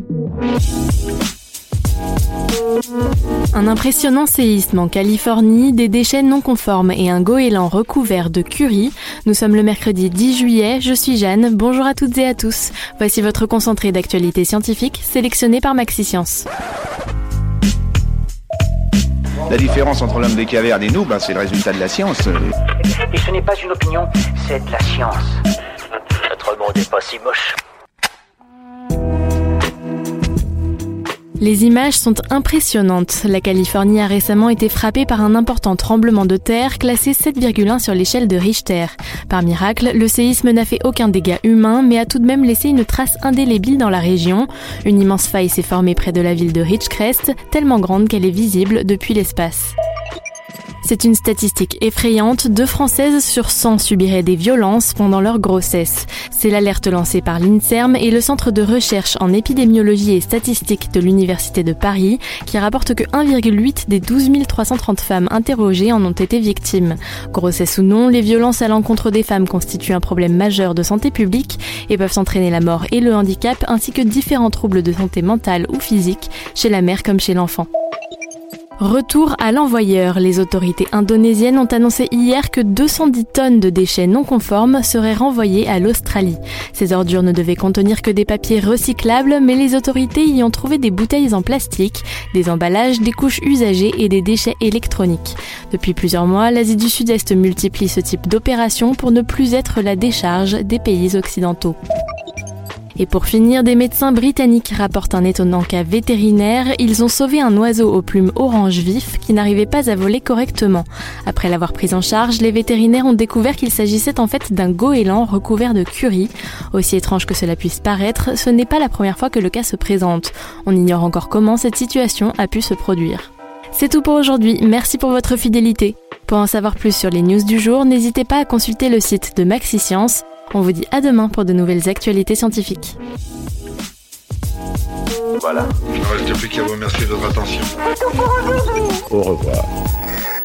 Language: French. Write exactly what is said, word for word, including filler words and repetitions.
Un impressionnant séisme en Californie, des déchets non conformes et un goéland recouvert de curry. Nous sommes le mercredi dix juillet, je suis Jeanne, bonjour à toutes et à tous. Voici votre concentré d'actualité scientifique sélectionné par MaxiScience. La différence entre l'homme des cavernes et nous, ben, c'est le résultat de la science. Et ce n'est pas une opinion, c'est de la science. Notre monde n'est pas si moche. Les images sont impressionnantes. La Californie a récemment été frappée par un important tremblement de terre classé sept virgule un sur l'échelle de Richter. Par miracle, le séisme n'a fait aucun dégât humain, mais a tout de même laissé une trace indélébile dans la région. Une immense faille s'est formée près de la ville de Ridgecrest, tellement grande qu'elle est visible depuis l'espace. C'est une statistique effrayante, deux Françaises sur cent subiraient des violences pendant leur grossesse. C'est l'alerte lancée par l'INSERM et le Centre de recherche en épidémiologie et statistique de l'Université de Paris, qui rapporte que un virgule huit des douze mille trois cent trente femmes interrogées en ont été victimes. Grossesse ou non, les violences à l'encontre des femmes constituent un problème majeur de santé publique et peuvent entraîner la mort et le handicap, ainsi que différents troubles de santé mentale ou physique, chez la mère comme chez l'enfant. Retour à l'envoyeur. Les autorités indonésiennes ont annoncé hier que deux cent dix tonnes de déchets non conformes seraient renvoyées à l'Australie. Ces ordures ne devaient contenir que des papiers recyclables, mais les autorités y ont trouvé des bouteilles en plastique, des emballages, des couches usagées et des déchets électroniques. Depuis plusieurs mois, l'Asie du Sud-Est multiplie ce type d'opération pour ne plus être la décharge des pays occidentaux. Et pour finir, des médecins britanniques rapportent un étonnant cas vétérinaire. Ils ont sauvé un oiseau aux plumes orange vif qui n'arrivait pas à voler correctement. Après l'avoir pris en charge, les vétérinaires ont découvert qu'il s'agissait en fait d'un goéland recouvert de curry. Aussi étrange que cela puisse paraître, ce n'est pas la première fois que le cas se présente. On ignore encore comment cette situation a pu se produire. C'est tout pour aujourd'hui, merci pour votre fidélité. Pour en savoir plus sur les news du jour, n'hésitez pas à consulter le site de MaxiScience. On vous dit à demain pour de nouvelles actualités scientifiques. Voilà. Il ne reste plus qu'à vous remercier de votre attention. Au revoir.